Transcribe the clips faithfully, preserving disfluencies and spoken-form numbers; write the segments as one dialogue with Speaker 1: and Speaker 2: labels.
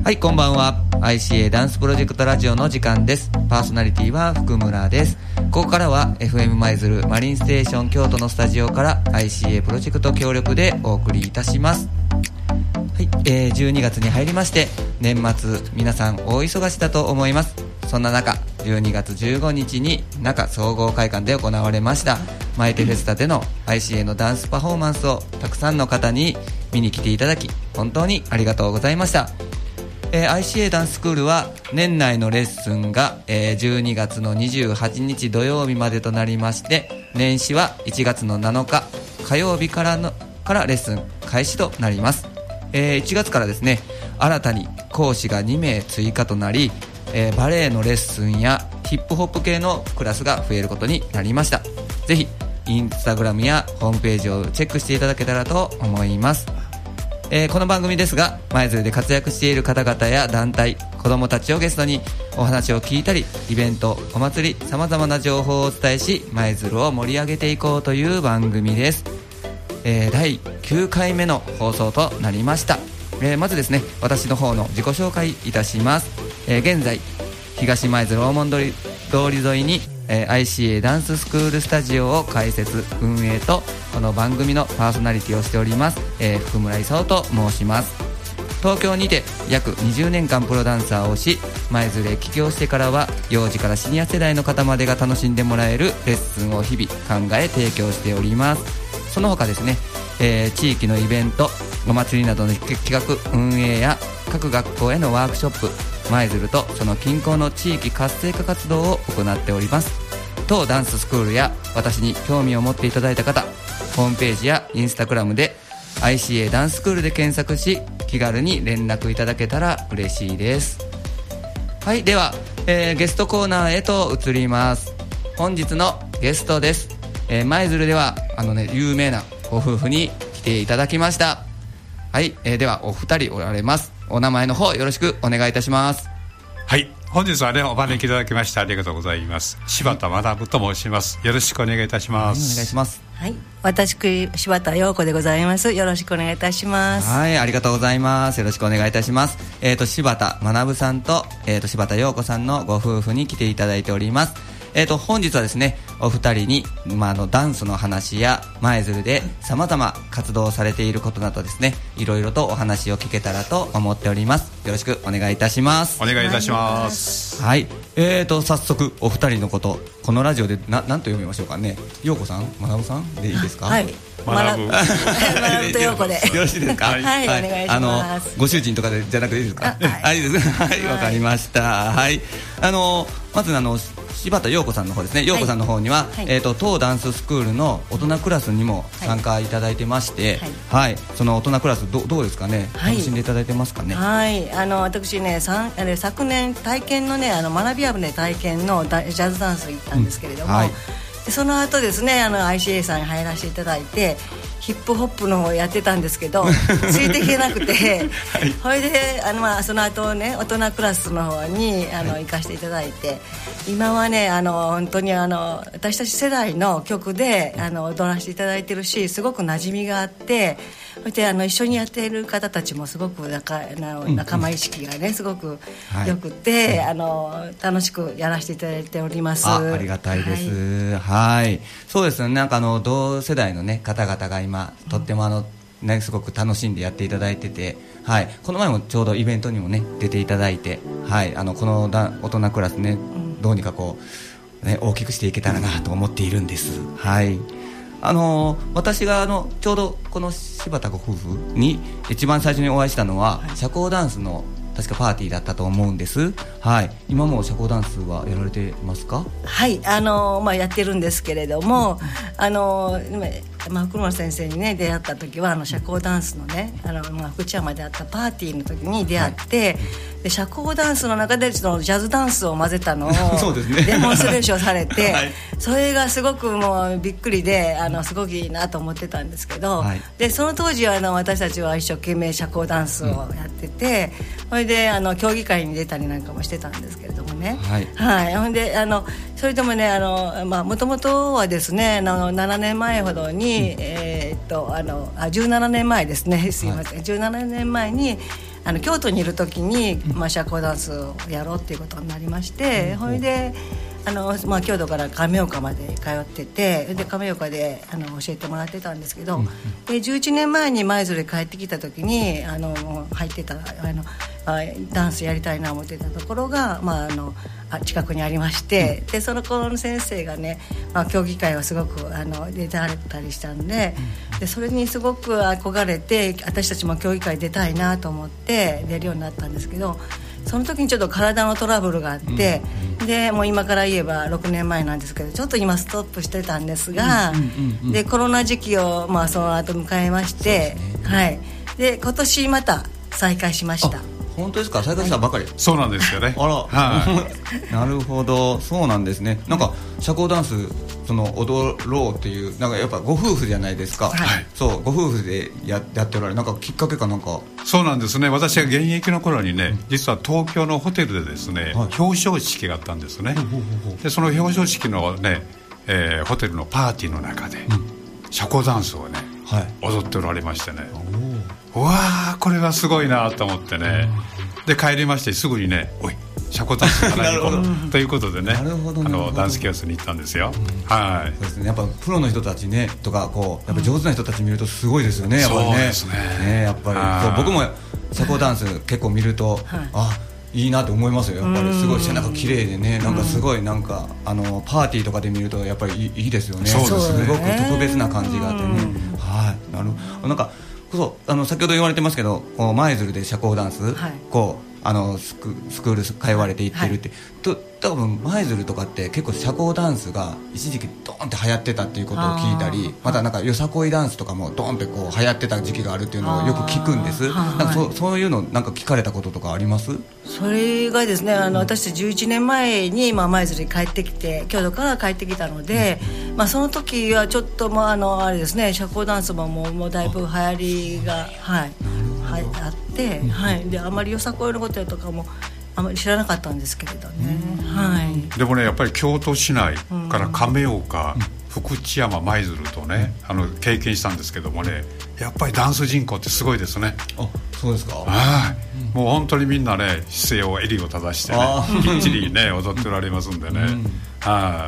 Speaker 1: はい、こんばんは。 アイシーエー ダンスプロジェクトラジオの時間です。パーソナリティは福村です。ここからは エフエム 舞鶴マリンステーション京都のスタジオから アイシーエー プロジェクト協力でお送りいたします。はい、えー、じゅうにがつに入りまして、年末皆さん大忙しだと思います。そんな中、じゅうにがつじゅうごにちに中総合会館で行われましたマイテフェスタでの アイシーエー のダンスパフォーマンスをたくさんの方に見に来ていただき、本当にありがとうございました。えー、アイシーエー ダンススクールは年内のレッスンが、えー、じゅうにがつのにじゅうはちにち土曜日までとなりまして、年始はいちがつのなのか火曜日からのからレッスン開始となります。えー、いちがつからですね、新たに講師がにめい追加となり、えー、バレエのレッスンやヒップホップ系のクラスが増えることになりました。ぜひインスタグラムやホームページをチェックしていただけたらと思います。えー、この番組ですが、舞鶴で活躍している方々や団体、子どもたちをゲストにお話を聞いたり、イベント、お祭り、さまざまな情報をお伝えし、舞鶴を盛り上げていこうという番組です。えー、だいきゅうかいめの放送となりました。えー、まずですね、私の方の自己紹介いたします。えー、現在東舞鶴大門通り、通り沿いに、えー、アイシーエー ダンススクールスタジオを開設運営と、この番組のパーソナリティをしております、えー、福村勲と申します。東京にて約にじゅうねんかんプロダンサーをし、舞鶴へ帰郷してからは幼児からシニア世代の方までが楽しんでもらえるレッスンを日々考え提供しております。その他ですね、えー、地域のイベント、お祭りなどの企画運営や各学校へのワークショップ、舞鶴とその近郊の地域活性化活動を行っております。当ダンススクールや私に興味を持っていただいた方、ホームページやインスタグラムで アイシーエー ダンススクールで検索し、気軽に連絡いただけたら嬉しいです。はい、では、えー、ゲストコーナーへと移ります。本日のゲストです。えー、舞鶴ではあのね、有名なご夫婦に来ていただきました。はい、えー、ではお二人おられます。お名前の方よろしくお願いいたします。
Speaker 2: はい、本日はね、お招きいただきましてありがとうございます。柴田学と申します。よろしくお願いいたします。
Speaker 1: はい、お願いします。
Speaker 3: はい、私柴田陽子でございます。よろしくお願いいたします。
Speaker 1: はい、ありがとうございます。よろしくお願いいたします。えーと柴田学さんと、えーと柴田陽子さんのご夫婦に来ていただいております。えーと本日はですね、お二人に、まあ、あのダンスの話や舞鶴でさまざま活動されていることなどですね、いろいろとお話を聞けたらと思っております。よろしくお願いいたします。
Speaker 2: お願いいたします。
Speaker 1: はい、えーと早速お二人のこと、このラジオでな何と読みましょうかね。陽子さん、学さんでいいですか。
Speaker 3: はい、
Speaker 2: 学ぶ
Speaker 3: 学と陽子で
Speaker 1: よろしいですか。はい、
Speaker 3: はいはい、お願いします。
Speaker 1: あのご主人とかでじゃなくていいですか。
Speaker 3: あ、はい、
Speaker 1: いいです。はい、わかりました。はい、あのまずあの柴田陽子さんの方ですね。陽子さんの方には、はい、えーと当ダンススクールの大人クラスにも参加いただいてまして、はい、はい、その大人クラス ど, どうですかね、はい、楽しんでいただいてますかね。
Speaker 3: はい、あの私ね、さんあれ昨年体験のね、あの学びやね体験のジャズダンス行ったんですけれども、うん、はい、でその後ですね、あの アイシーエー さんに入らせていただいて、ヒップホップの方やってたんですけどついていけなくて、はい、それであの、まあ、その後ね、大人クラスの方にあの、はい、行かせていただいて、今はね、あの本当にあの私たち世代の曲であの踊らせていただいてるし、すごく馴染みがあって、そしてあの一緒にやっている方たちもすごく仲、あの仲間意識がね、すごくよくて、はい、あの楽しくやらせていただいております。
Speaker 1: あ, ありがたいです。はい、はい、そうですね、なんかあの同世代の、ね、方々が今とってもあの、ね、すごく楽しんでやっていただいてて、はい、この前もちょうどイベントにも、ね、出ていただいて、はい、あのこのだ大人クラスね、どうにかこう、ね、大きくしていけたらなと思っているんです。はい、あのー、私があのちょうどこの柴田ご夫婦に一番最初にお会いしたのは、はい、社交ダンスの確かパーティーだったと思うんです。はい、今も社交ダンスはやられてますか。
Speaker 3: はい、あのーまあ、やってるんですけれども、あのーまあ、福村先生に、ね、出会った時はあの社交ダンスのね、あの、まあ、福知山であったパーティーの時に出会って、はい、で社交ダンスの中でそのジャズダンスを混ぜたのをそうですね、デモンストレーションされて、はい、それがすごくもうびっくりで、あのすごくいいなと思ってたんですけど、はい、でその当時はあの私たちは一生懸命社交ダンスをやってて、うん、それであの競技会に出たりなんかもしてたんですけれどもね、はいはい、ほんであのそれでもね、あの、まあ、もともとはですね、あのななねんまえほどに、うん、えー、っとあのあじゅうななねんまえですね、すいません、はい、じゅうななねんまえにあの京都にいる時に、まあ、社交ダンスをやろうっていうことになりまして、それであの、まあ、京都から亀岡まで通ってて、で亀岡であの教えてもらってたんですけど、うん、でじゅういちねんまえに舞鶴に帰ってきた時にあの入ってたあのダンスやりたいなと思ってたところが、まあ、あの近くにありまして、うん、でその頃の先生がね、まあ、競技会はすごくあの出られたりしたんで、うん、でそれにすごく憧れて私たちも競技会出たいなと思って出るようになったんですけど、その時にちょっと体のトラブルがあって、うん、でもう今から言えばろくねんまえなんですけど、ちょっと今ストップしてたんですが、うんうんうんうん、でコロナ時期を、まあ、その後迎えまして、ね、はい、で今年また再開しました。
Speaker 1: 本当ですか？再開したばかり、はい、
Speaker 2: そうなんですよね。
Speaker 1: あら、はい、なるほど、そうなんですね。なんか社交ダンスその踊ろうっていう、なんかやっぱご夫婦じゃないですか、はい、そうご夫婦で や, やっておられ、なんかきっかけかなんか。
Speaker 2: そうなんですね。私が現役の頃にね、実は東京のホテルでですね、はい、表彰式があったんですね。でその表彰式のね、えー、ホテルのパーティーの中で、うん、社交ダンスをね、はい、踊っておられましてね、うわーこれはすごいなと思ってね、で帰りましてすぐにね、おい社交ダンス習いに行こうということでね、あのダンス教室に行ったんですよ、うん、はい。
Speaker 1: そうですね、やっぱプロの人たちねとかこうやっぱ上手な人たち見るとすごいですよね、やっぱりね。
Speaker 2: そうですね、
Speaker 1: ね、やっぱりそう僕も社交ダンス結構見ると、はい、あいいなと思いますよ。やっぱりすごい背中綺麗でね、なんかすごいなんかあのパーティーとかで見るとやっぱりい い, いいですよね。
Speaker 2: そうですね、
Speaker 1: すごく特別な感じがあってね、はい、なるほど。なんかそうあの先ほど言われてますけど、舞鶴で社交ダンス、はい、こうあのスク、スクール通われて行ってるって、はい、と多分舞鶴とかって結構社交ダンスが一時期ドーンって流行ってたっていうことを聞いたり、またなんかよさこいダンスとかもドーンってこう流行ってた時期があるっていうのをよく聞くんです。なんか そ, そういうのなんか聞かれたこととかあります？
Speaker 3: それがですね、あの私たちじゅういちねんまえに、まあ、舞鶴に帰ってきて京都から帰ってきたので、うん、まあ、その時はちょっと、まあ、あのあれですね、社交ダンスもも う, もうだいぶ流行りが、はい、はい、あって、うん、はい、であまりよさこいのことやとかもあまり知らなかったんですけれどね、はい、
Speaker 2: でもねやっぱり京都市内から亀岡、うん、福知山、舞鶴とね、あの経験したんですけどもね、やっぱりダンス人口ってすごいですね。
Speaker 1: あ、そうですか。
Speaker 2: はい、うん、もう本当にみんなね姿勢を襟を正してねきっちりね踊っておられますんでね、うん、はい、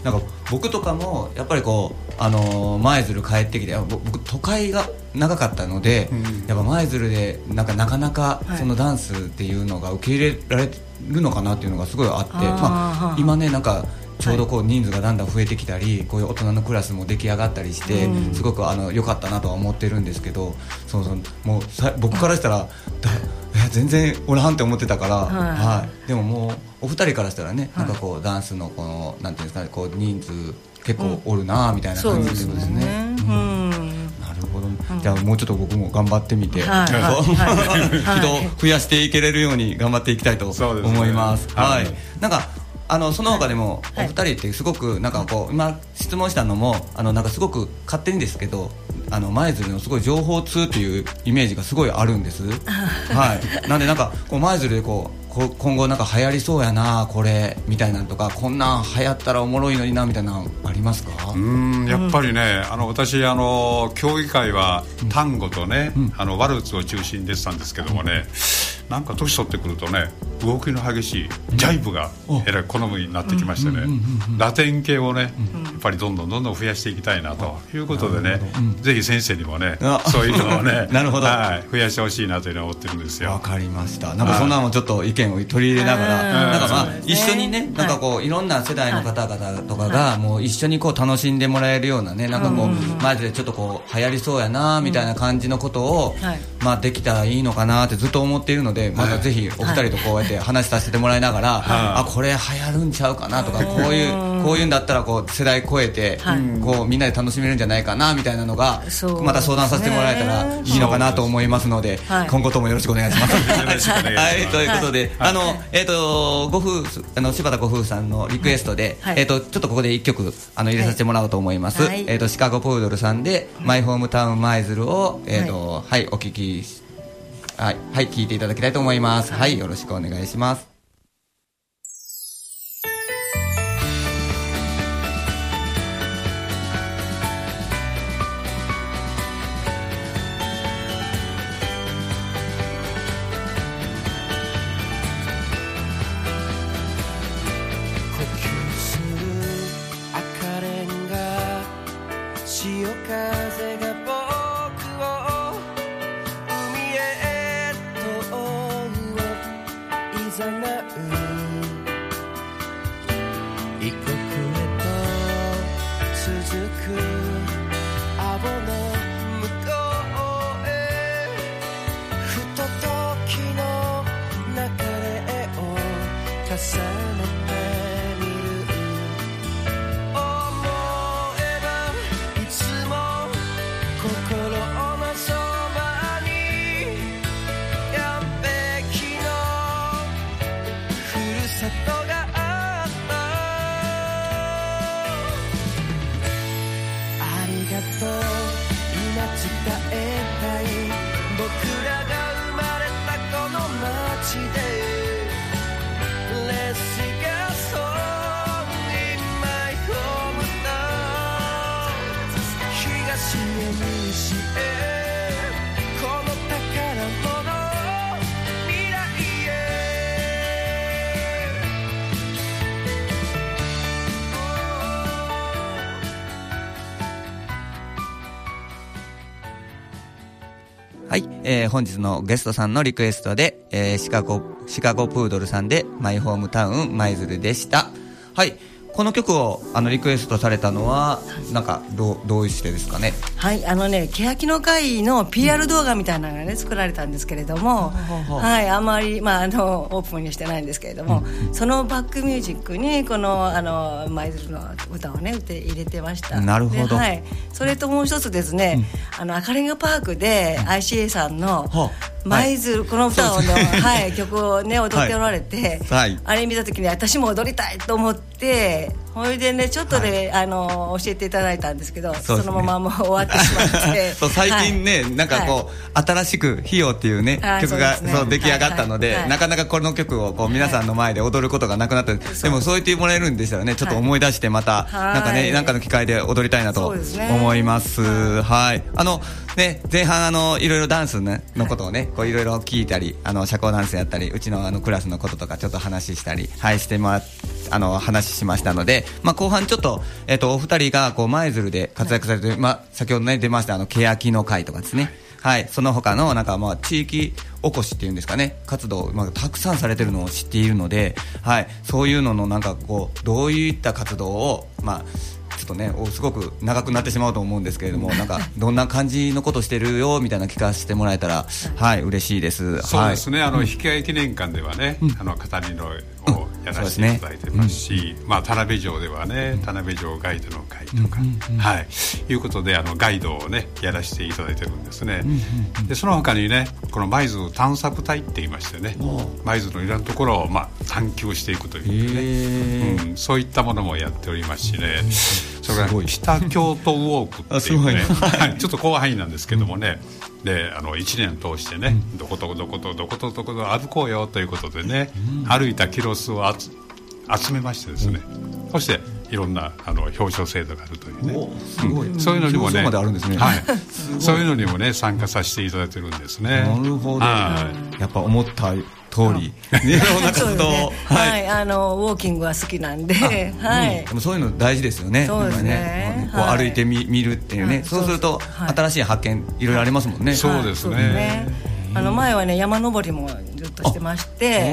Speaker 1: なんか僕とかもやっぱりこうあの舞鶴帰ってきて、僕都会が長かったので、うん、やっぱ舞鶴でなんかなかなかそのダンスっていうのが受け入れられるのかなっていうのがすごいあって、はい、まあ、今ねなんかちょうどこう人数がだんだん増えてきたり、こういう大人のクラスも出来上がったりして、うん、すごくあの良かったなとは思ってるんですけど、そうそうもうさ僕からしたらだ全然おらんって思ってたから、はいはい、でももうお二人からしたらね、はい、なんかこうダンスのこのなんていうんですかね、こう人数結構おるなみたいな感じってことですね。うん、なるほど、うん、じゃあもうちょっと僕も頑張ってみて、はいはい、人を増やしていけれるように頑張っていきたいと思います。はい、はい、なんかあのその他でもお二人ってすごくなんかこう今質問したのもあのなんかすごく勝手にですけど、あの舞鶴のすごい情報通というイメージがすごいあるんです。はい、なんでなんかこう舞鶴でこう今後なんか流行りそうやなこれみたいなとか、こんなん流行ったらおもろいのになみたいなのありますか？
Speaker 2: うーん、やっぱりね、あの私あの競技会は単語とね、うん、あのワルツを中心に出てたんですけどもね、なんか年取ってくるとね動きの激しいジャイブがえらい好みになってきましてね、ラテン系をね、うん、やっぱりどんどんどんどん増やしていきたいなということでね、うん、ぜひ先生にもねそういうのをね
Speaker 1: なるほど、
Speaker 2: はい、増やしてほしいなというのを思ってるんですよ。
Speaker 1: わかりました。なんかそんなのもちょっと意見を取り入れながら、なんかまあ一緒にね、なんかこういろんな世代の方々とかがもう一緒にこう楽しんでもらえるようなね、なんかこうマジでちょっとこう流行りそうやなみたいな感じのことをまあできたらいいのかなってずっと思っているので、またぜひお二人とこうやって話させてもらいながら、あこれ流行るんちゃうかなとか、こういうこういうんだったらこう世代超えてこうみんなで楽しめるんじゃないかなみたいなのがまた相談させてもらえたらいいのかなと思いますので、今後ともよろしくお願いします。はい、ということで、あのえっとご夫婦あの柴田ご夫婦さんのリクエストで、えっとちょっとここで一曲あの入れさせてもらおうと思います。えっとシカゴプードルさんでマイホームタウン舞鶴をえっとはいお聞きはいはい聞いていただきたいと思います。はい、よろしくお願いします。
Speaker 4: う異国へと続く青の向こうへふと時の流れを重ねてみる思えばいつも心のそばに完璧のふるさとがあったありがとう今伝えたい僕らが生まれたこの街で Let's sing a song in my home now 東へ西へこの宝物を未来
Speaker 1: はい、えー、本日のゲストさんのリクエストで、えー、シカゴシカゴプードルさんでマイホームタウン舞鶴でした。はい、この曲をあのリクエストされたのはなんかどうどうしてですかね。
Speaker 3: はい、あのね欅の会の ピーアール 動画みたいなのがね作られたんですけれども、はい、あまりまああのオープンにしてないんですけれども、そのバックミュージックにこのあの舞鶴の歌をね歌入れてました。
Speaker 1: なるほど。
Speaker 3: はい、それともう一つですね、うん、あの赤レンガパークで アイシーエー さんの舞鶴、はい、この歌をね、はい、曲をね踊っておられて、はい、あれ見た時に私も踊りたいと思って、それでねちょっとで、はい、あの教えていただいたんですけど、 そ, ね、そのままもう終わってしまって
Speaker 1: そう最近ね、はい、なんかこう、はい、新しく「ひよ」っていうね曲がそう、ね、そう出来上がったので、はいはいはい、なかなかこの曲をこう皆さんの前で踊ることがなくなった、はい、でもそう言ってもらえるんでしたらねちょっと思い出してまた、はい、なんかねなんかの機会で踊りたいなと思います。はい、はい、あのね前半あのいろいろダンス、ね、のことをねこういろいろ聞いたり、あの社交ダンスやったりうちのあのクラスのこととかちょっと話したり、はい、してもらってあの話しましたので、まあ、後半ちょっと、えー、とお二人がこう舞鶴で活躍されて、はい、まあ、先ほどね出ましたあの欅の会とかですね、はい、その他のなんかまあ地域おこしっていうんですかね活動、まあ、たくさんされてるのを知っているので、はい、そういうののなんかこうどういった活動をまあちょっとねすごく長くなってしまうと思うんですけれども、なんかどんな感じのことしてるよみたいな聞かせてもらえたらはい嬉しいです。
Speaker 2: そうですね、
Speaker 1: はい、
Speaker 2: あの引き合い記念館ではね、うん、あの語りのをやらせていただいてますし、うんすねうん、まあ田辺城ではね、うん、田辺城ガイドの会とか、うん、はいいうことであのガイドをねやらせていただいてるんですね、うん、でその他にねこの舞鶴探索隊って言いましてね、舞鶴のいろんなところをまあ探求していくというね、うん、そういったものもやっておりますしね、それから北京都ウォークっていうねちょっと広範囲なんですけどもね、うん、であのいちねん通してね、うん、どことどことどことどこと歩こうよということでね、うん、歩いたキロ数をあつ集めましてですね、うん、そしていろんなあの表彰制度があるというね、すごい、うん、そういうのにもね、はい、そういうのにもね参加させていただいてるんですね。
Speaker 1: なるほど、はい、やっぱ思った通りいろんな活動、ね、
Speaker 3: はい、はい、あのウォーキングは好きなんで、はい、
Speaker 1: うん、でもそういうの大事ですよね。
Speaker 3: そうですね、
Speaker 1: こう歩いてみ、はい、見るっていうね、はい、そうすると新しい発見いろいろありますもんね。
Speaker 2: そうですね、
Speaker 3: あの前はね山登りもずっとしてまして、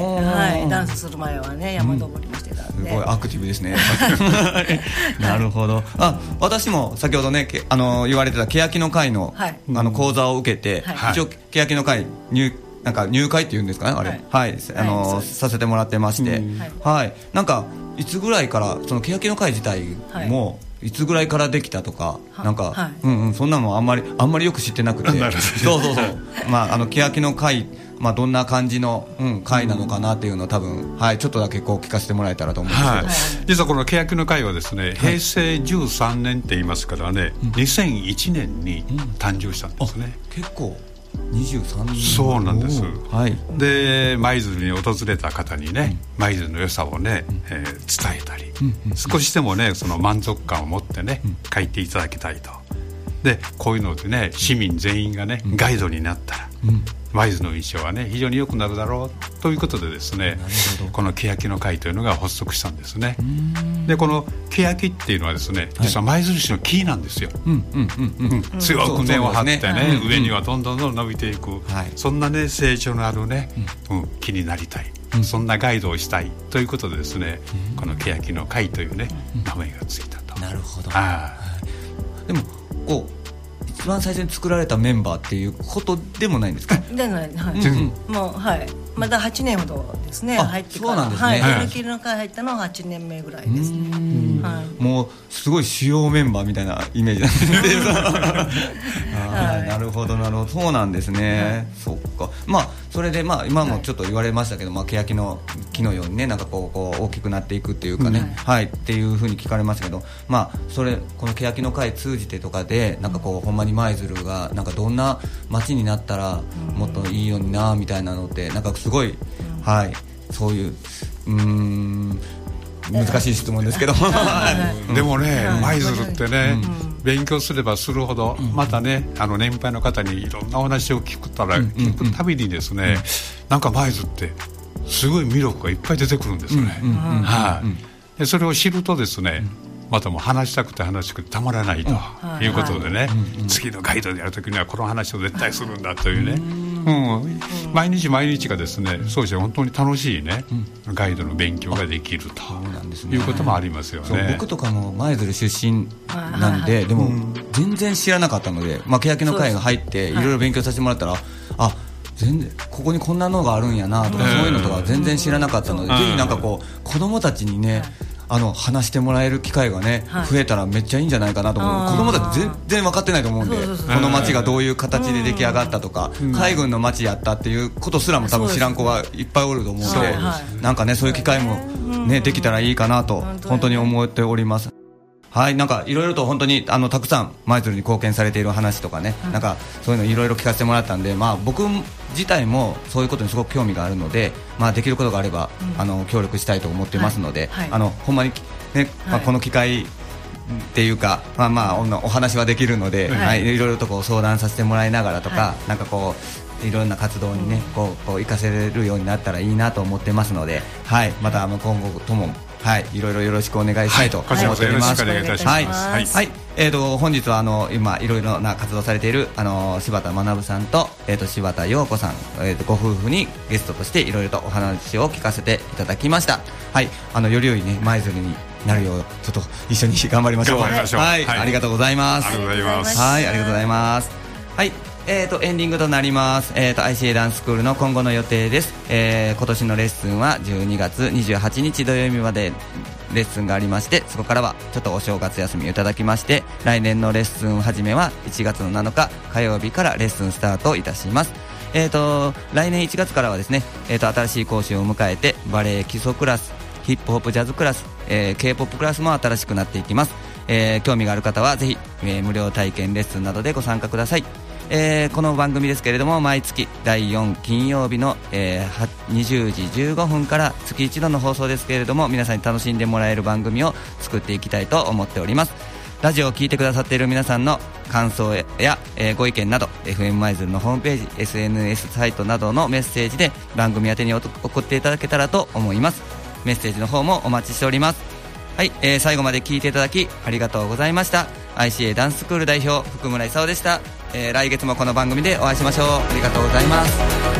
Speaker 3: はい、ダンスする前はね山登りもしてたんで、
Speaker 1: すごいアクティブですねなるほど。あ、私も先ほどねあの言われてた欅の会の、はい、あの講座を受けて、はい、一応欅の会入なんか入会っていうんですかねあれ、はい、はい、あの、はい、させてもらってまして、はい、なんかいつぐらいからその欅の会自体も、はい、いつぐらいからできたとか、なんか、はい、うんうん、そんなのもあんまりあんまりよく知ってなくてそうそうそうまああの欅の会、まあ、どんな感じの、うん、会なのかなっていうのを多分、はい、ちょっとだけこう聞かせてもらえたらと思うんですけど、はい、
Speaker 2: 実はこの欅の会はですね、へいせいじゅうさんねんって言いますからね、うん、にせんいちねんに誕生したんですね、
Speaker 1: うん、結構にじゅうさんねん。
Speaker 2: そうなんです、はい、で舞鶴に訪れた方にね、うん、舞鶴の良さをね、うん、えー、伝えたり、うんうん、少しでもねその満足感を持ってね、うん、帰っていただきたいと。でこういうのでね市民全員がね、うん、ガイドになったら、うん、舞鶴の印象はね非常に良くなるだろうということでですね、この欅の会というのが発足したんですね。でこの欅っていうのはですね、実は舞鶴市の木なんですよ、うんうんうんうん、強く根を張ってね、ね、はい、上にはどんどんどん伸びていく、はい、そんなね成長のあるね、うんうん、木になりたいうん、そんなガイドをしたいということでですね、うん、この欅の会というね、うん、名前がついたと。
Speaker 1: なるほど。
Speaker 2: あ
Speaker 1: でもこう一番最初に作られたメンバーっていうことでもないんですか？
Speaker 3: でない、はい、
Speaker 1: うん
Speaker 3: うん、もうはいまだはちねんほどですね。入ってから
Speaker 1: そうなんですね。
Speaker 3: はい、
Speaker 1: はい、
Speaker 3: エルキルの会入ったのははちねんめぐらいです。
Speaker 1: はい、もうすごい主要メンバーみたいなイメージなんですけどはい、なるほどなるほど、そうなんですね、はい、そっか。まあそれでまあ今もちょっと言われましたけど、まあ欅の木のようにね、なんかこうこう大きくなっていくっていうかね、うん、はい、っていう風に聞かれましたけど、まあそれこの欅の会通じてとかでなんかこうほんまに舞鶴がなんかどんな街になったらもっといいようになみたいなのってなんかすごい、はい、そういううーん難しい質問ですけど
Speaker 2: でもね、舞鶴ってね、うん、勉強すればするほど、うん、またね、あの年配の方にいろんなお話を聞くたら、うん、聞くたびにですね、うん、なんか舞鶴ってすごい魅力がいっぱい出てくるんですよね。はい。でそれを知るとですね、うん、またもう話したくて話したくてたまらないということでね、はいはい、次のガイドでやるときにはこの話を絶対するんだというね、うん、毎日毎日がですね、そうして本当に楽しいね、うん、ガイドの勉強ができるということもありますよね。
Speaker 1: そう、僕とかも舞鶴出身なんで、でも全然知らなかったので、まあ、欅の会が入っていろいろ勉強させてもらったら、あ、全然ここにこんなのがあるんやなとか、そういうのとか全然知らなかったので、ぜひなんかこう子供たちにね、あの話してもらえる機会がね、はい、増えたらめっちゃいいんじゃないかなと思う。子供たち全然分かってないと思うんで、そうそうそう、この町がどういう形で出来上がったとか、うん、海軍の町やったっていうことすらも多分知らん子はいっぱいおると思うんで、はいはい、なんかね、そういう機会もね、できたらいいかなと本当に思っております。はい、なんかいろいろと本当にあのたくさん舞鶴に貢献されている話とかね、うん、なんかそういうのいろいろ聞かせてもらったんで、まあ、僕自体もそういうことにすごく興味があるので、まあ、できることがあれば、うん、あの協力したいと思ってますので、はいはい、あのほんまに、ね、まあ、この機会っていうか、まあまあ、お話はできるので、はいはい、いろいろとこう相談させてもらいながらとか、はい、なんかこういろんな活動にね、こうこう活かせるようになったらいいなと思ってますので、はい、またあの今後とも、はい、いろいろよろしくお願いしたいと思っております。
Speaker 2: はい、よろしくお願いいたします。はい、
Speaker 1: はい、えーと本日はあの今いろいろな活動されているあの柴田学さんと、えーと柴田陽子さん、えーとご夫婦にゲストとしていろいろとお話を聞かせていただきました。はい、あのより良いね舞鶴になるようちょっと一緒に頑張りましょう。
Speaker 2: 頑張りましょう。
Speaker 1: はい、はい、ありがとうございます。
Speaker 2: ありがとうございます。
Speaker 1: はい、ありがとうございます。はい。えー、とエンディングとなります。えー、と アイシーエー ダンススクールの今後の予定です。えー、今年のレッスンはじゅうにがつにじゅうはちにち土曜日までレッスンがありまして、そこからはちょっとお正月休みをいただきまして、来年のレッスン始めはいちがつのなのか火曜日からレッスンスタートいたします。えー、と来年いちがつからはですね、えー、と新しい講師を迎えてバレエ基礎クラス、ヒップホップジャズクラス、えー、K-ポップ クラスも新しくなっていきます。えー、興味がある方はぜひ、えー、無料体験レッスンなどでご参加ください。えー、この番組ですけれども、毎月だいよん金曜日の、えー、にじゅうじじゅうごふんから月一度の放送ですけれども、皆さんに楽しんでもらえる番組を作っていきたいと思っております。ラジオを聞いてくださっている皆さんの感想や、えー、ご意見など エフエム 舞鶴のホームページ、 エスエヌエス サイトなどのメッセージで番組宛てに送っていただけたらと思います。メッセージの方もお待ちしております。はい、えー、最後まで聞いていただきありがとうございました。 アイシーエー ダンススクール代表福村勲でした。えー、来月もこの番組でお会いしましょう。ありがとうございます。